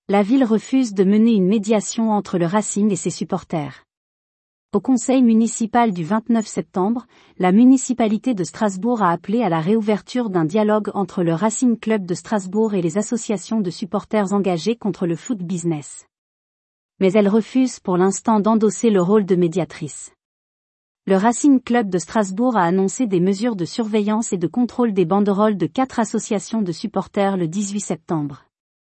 La ville refuse de mener une médiation entre le Racing et ses supporters. Au conseil municipal du 29 septembre, la municipalité de Strasbourg a appelé à la réouverture d'un dialogue entre le Racing Club de Strasbourg et les associations de supporters engagées contre le foot business. Mais elle refuse pour l'instant d'endosser le rôle de médiatrice. Le Racing Club de Strasbourg a annoncé des mesures de surveillance et de contrôle des banderoles de 4 associations de supporters le 18 septembre.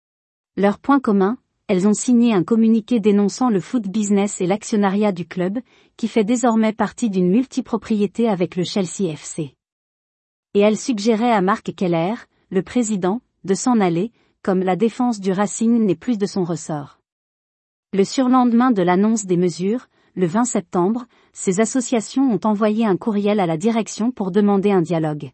Leur point commun, elles ont signé un communiqué dénonçant le foot business et l'actionnariat du club, qui fait désormais partie d'une multipropriété avec le Chelsea FC. Et elles suggéraient à Marc Keller, le président, de s'en aller, comme la défense du Racing n'est plus de son ressort. Le surlendemain de l'annonce des mesures, le 20 septembre, ces associations ont envoyé un courriel à la direction pour demander un dialogue.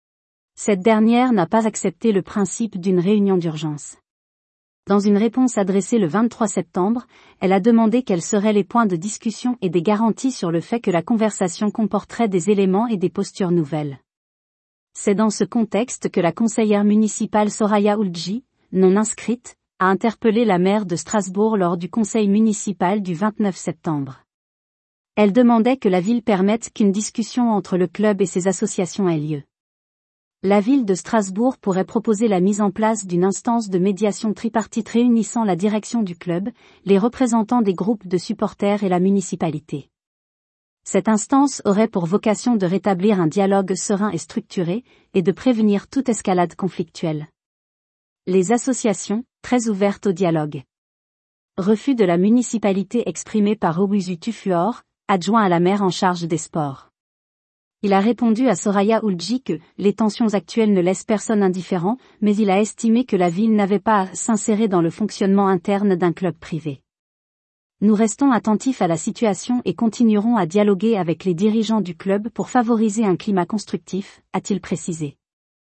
Cette dernière n'a pas accepté le principe d'une réunion d'urgence. Dans une réponse adressée le 23 septembre, elle a demandé quels seraient les points de discussion et des garanties sur le fait que la conversation comporterait des éléments et des postures nouvelles. C'est dans ce contexte que la conseillère municipale Soraya Oulji, non inscrite, a interpellé la maire de Strasbourg lors du conseil municipal du 29 septembre. Elle demandait que la ville permette qu'une discussion entre le club et ses associations ait lieu. La ville de Strasbourg pourrait proposer la mise en place d'une instance de médiation tripartite réunissant la direction du club, les représentants des groupes de supporters et la municipalité. Cette instance aurait pour vocation de rétablir un dialogue serein et structuré, et de prévenir toute escalade conflictuelle. Les associations, très ouvertes au dialogue. Refus de la municipalité exprimé par Obusu Tufuor, adjoint à la maire en charge des sports. Il a répondu à Soraya Oulji que les tensions actuelles ne laissent personne indifférent, mais il a estimé que la ville n'avait pas à s'insérer dans le fonctionnement interne d'un club privé. Nous restons attentifs à la situation et continuerons à dialoguer avec les dirigeants du club pour favoriser un climat constructif, a-t-il précisé.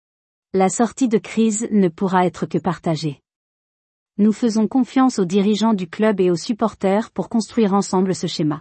La sortie de crise ne pourra être que partagée. Nous faisons confiance aux dirigeants du club et aux supporters pour construire ensemble ce schéma.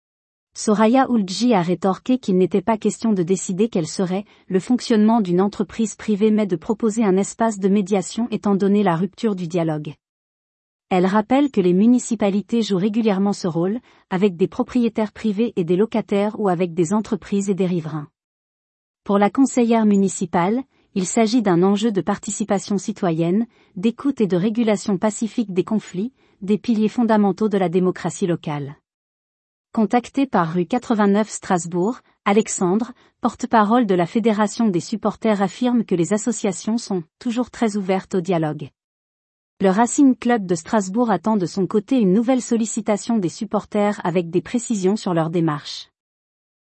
Soraya Oulji a rétorqué qu'il n'était pas question de décider quel serait le fonctionnement d'une entreprise privée mais de proposer un espace de médiation étant donné la rupture du dialogue. Elle rappelle que les municipalités jouent régulièrement ce rôle, avec des propriétaires privés et des locataires ou avec des entreprises et des riverains. Pour la conseillère municipale, il s'agit d'un enjeu de participation citoyenne, d'écoute et de régulation pacifique des conflits, des piliers fondamentaux de la démocratie locale. Contacté par rue 89 Strasbourg, Alexandre, porte-parole de la Fédération des supporters affirme que les associations sont toujours très ouvertes au dialogue. Le Racing Club de Strasbourg attend de son côté une nouvelle sollicitation des supporters avec des précisions sur leur démarche.